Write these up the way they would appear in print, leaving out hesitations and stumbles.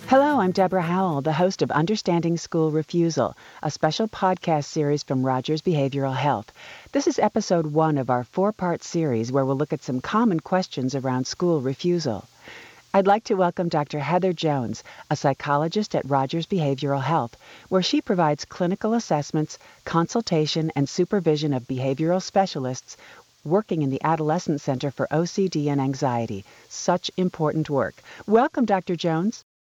Hello, I'm Deborah Howell, the host of Understanding School Refusal, a special podcast series from Rogers Behavioral Health. This is episode 1 of our 4-part series where we'll look at some common questions around school refusal. I'd like to welcome Dr. Heather Jones, a psychologist at Rogers Behavioral Health, where she provides clinical assessments, consultation, and supervision of behavioral specialists working in the Adolescent Center for OCD and Anxiety. Such important work. Welcome, Dr. Jones.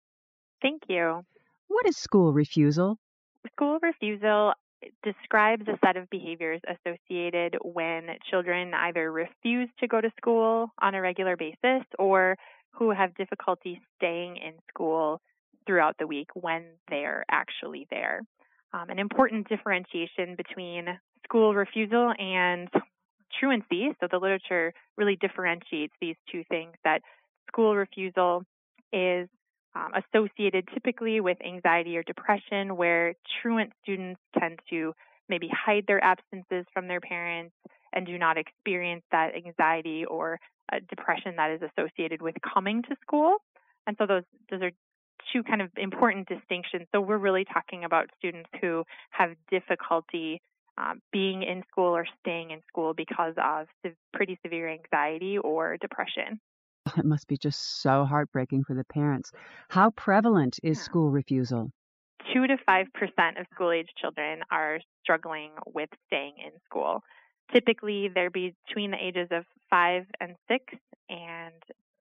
Thank you. What is school refusal? School refusal describes a set of behaviors associated when children either refuse to go to school on a regular basis or who have difficulty staying in school throughout the week when they're actually there. An important differentiation between school refusal and truancy, so the literature really differentiates these two things, that school refusal is associated typically with anxiety or depression, where truant students tend to maybe hide their absences from their parents and do not experience that anxiety or depression that is associated with coming to school. And so those are two kind of important distinctions. So we're really talking about students who have difficulty being in school or staying in school because of pretty severe anxiety or depression. It must be just so heartbreaking for the parents. How prevalent is school refusal? 2 to 5% of school-age children are struggling with staying in school. Typically, they're between the ages of 5 and 6 and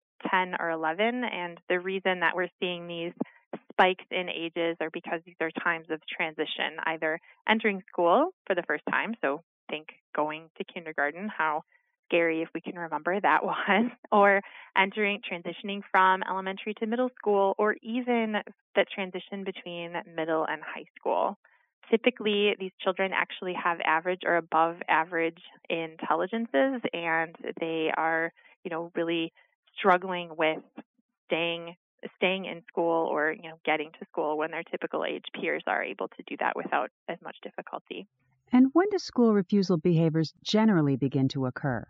10 or 11. And the reason that we're seeing these spikes in ages are because these are times of transition, either entering school for the first time, so think going to kindergarten, how scary if we can remember that was, or transitioning from elementary to middle school, or even the transition between middle and high school. Typically, these children actually have average or above average intelligences, and they are, really struggling with staying in school or, getting to school when their typical age peers are able to do that without as much difficulty. And when do school refusal behaviors generally begin to occur?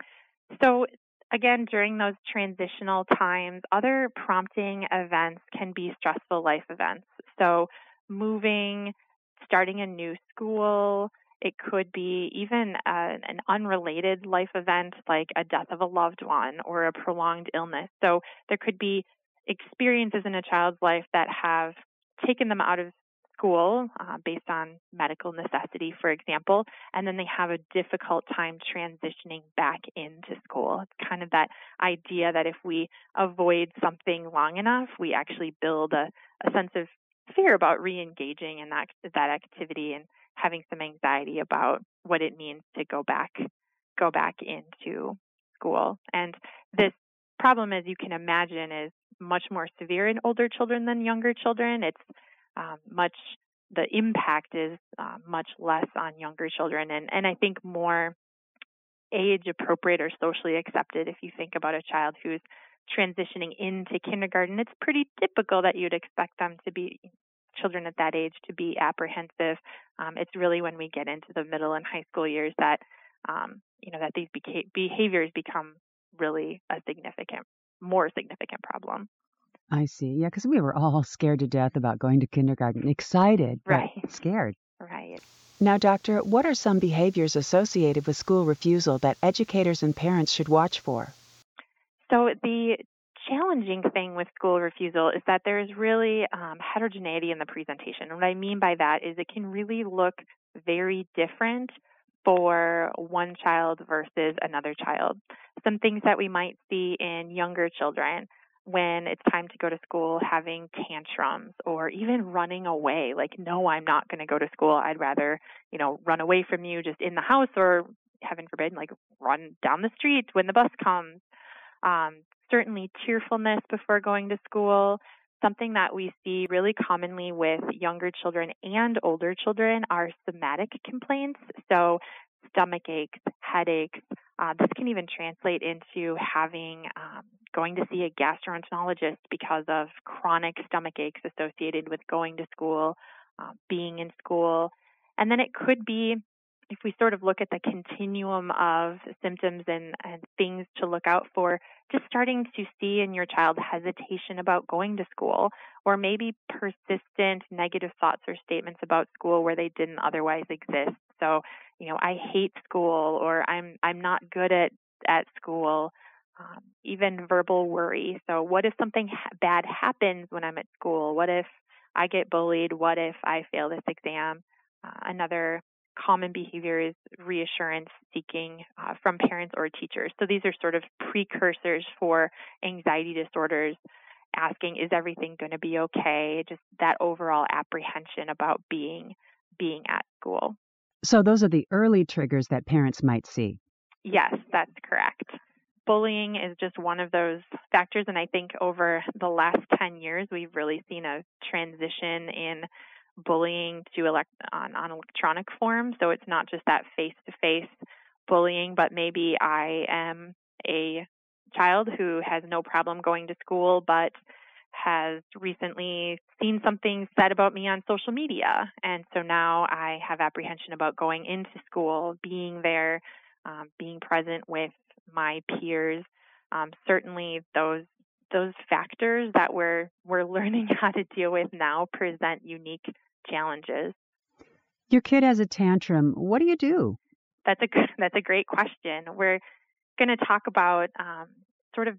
So again, during those transitional times, other prompting events can be stressful life events. So moving, starting a new school, it could be even an unrelated life event like a death of a loved one or a prolonged illness. So there could be experiences in a child's life that have taken them out of school based on medical necessity, for example, and then they have a difficult time transitioning back into school. It's kind of that idea that if we avoid something long enough, we actually build a sense of fear about re-engaging in that activity and having some anxiety about what it means to go back into school. And this problem, as you can imagine, is much more severe in older children than younger children. It's the impact is much less on younger children, and I think more age appropriate or socially accepted. If you think about a child who's transitioning into kindergarten, it's pretty typical that you'd expect them to be children at that age to be apprehensive. It's really when we get into the middle and high school years that that these behaviors become really a more significant problem. I see. Yeah, because we were all scared to death about going to kindergarten. Excited, right. But scared. Right. Now, doctor, what are some behaviors associated with school refusal that educators and parents should watch for? So the challenging thing with school refusal is that there's really heterogeneity in the presentation. What I mean by that is it can really look very different for one child versus another child. Some things that we might see in younger children when it's time to go to school, having tantrums or even running away, like, no, I'm not going to go to school. I'd rather, run away from you just in the house, or heaven forbid, like run down the street when the bus comes. Certainly tearfulness before going to school. Something that we see really commonly with younger children and older children are somatic complaints. So stomach aches, headaches. This can even translate into going to see a gastroenterologist because of chronic stomach aches associated with going to school, being in school. And then it could be, if we sort of look at the continuum of symptoms and things to look out for, just starting to see in your child hesitation about going to school, or maybe persistent negative thoughts or statements about school where they didn't otherwise exist. So, I hate school, or I'm not good at school. Even verbal worry. So what if something bad happens when I'm at school? What if I get bullied? What if I fail this exam? Another common behavior is reassurance seeking from parents or teachers. So these are sort of precursors for anxiety disorders, asking, is everything going to be okay? Just that overall apprehension about being at school. So those are the early triggers that parents might see. Yes, that's correct. Bullying is just one of those factors, and I think over the last 10 years, we've really seen a transition in bullying to on electronic form. So it's not just that face-to-face bullying, but maybe I am a child who has no problem going to school, but has recently seen something said about me on social media. And so now I have apprehension about going into school, being there, being present with my peers. Certainly those factors that we're learning how to deal with now present unique challenges. Your kid has a tantrum. What do you do? That's a great question. We're going to talk about sort of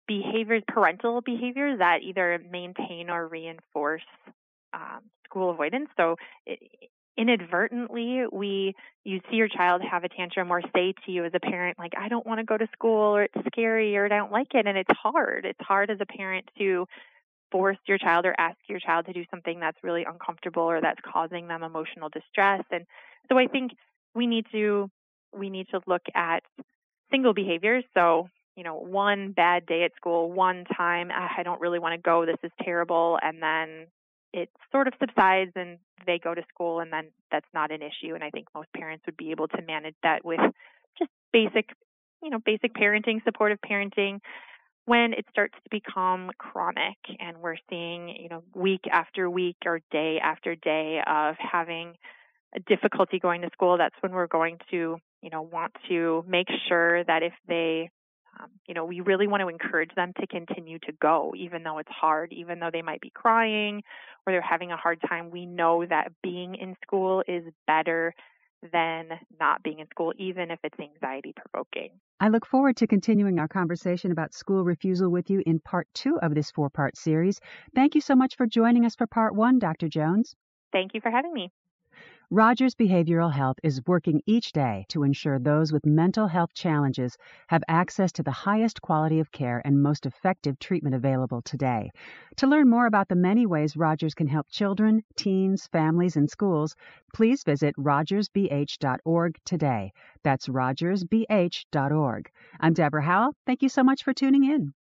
parental behaviors that either maintain or reinforce school avoidance. So inadvertently, you see your child have a tantrum or say to you as a parent, like, I don't want to go to school, or it's scary, or I don't like it. And it's hard. It's hard as a parent to force your child or ask your child to do something that's really uncomfortable or that's causing them emotional distress. And so I think we need to look at single behaviors. So, one bad day at school, one time, I don't really want to go, this is terrible. And then it sort of subsides and they go to school, and then that's not an issue. And I think most parents would be able to manage that with just basic parenting, supportive parenting. When it starts to become chronic and we're seeing, week after week or day after day of having a difficulty going to school, that's when we're going to, want to make sure that if they we really want to encourage them to continue to go, even though it's hard, even though they might be crying or they're having a hard time. We know that being in school is better than not being in school, even if it's anxiety provoking. I look forward to continuing our conversation about school refusal with you in part 2 of this 4-part series. Thank you so much for joining us for part 1, Dr. Jones. Thank you for having me. Rogers Behavioral Health is working each day to ensure those with mental health challenges have access to the highest quality of care and most effective treatment available today. To learn more about the many ways Rogers can help children, teens, families, and schools, please visit rogersbh.org today. That's rogersbh.org. I'm Deborah Howell. Thank you so much for tuning in.